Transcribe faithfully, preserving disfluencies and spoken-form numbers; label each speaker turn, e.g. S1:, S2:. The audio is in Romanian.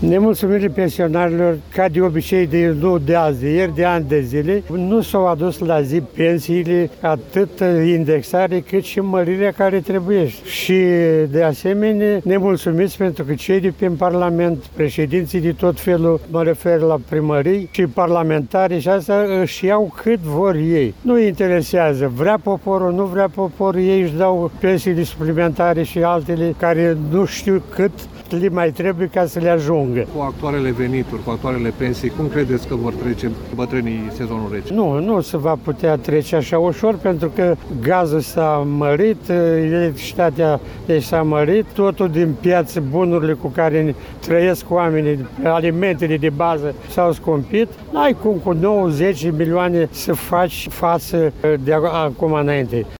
S1: Nemulțumirile pensionarilor, ca de obicei, de, nu de azi, de ieri, de ani de zile, nu s-au adus la zi pensiile, atât indexare, cât și mărirea care trebuie. Și, de asemenea, nemulțumiți pentru că cei de prin Parlament, președinții de tot felul, mă refer la primării și parlamentari, și asta își iau cât vor ei. Nu interesează, vrea poporul, nu vrea poporul, ei își dau pensiile suplimentare și altele care nu știu cât li mai trebuie ca să le ajungă.
S2: Cu actualele venituri, cu actualele pensii, cum credeți că vor trece bătrânii sezonul rece?
S1: Nu, nu se va putea trece așa ușor, pentru că gazul s-a mărit, electricitatea s-a mărit, totul din piață, bunurile cu care trăiesc oamenii, alimentele de bază s-au scumpit. N-ai cum cu nouă zece milioane să faci față de acum înainte.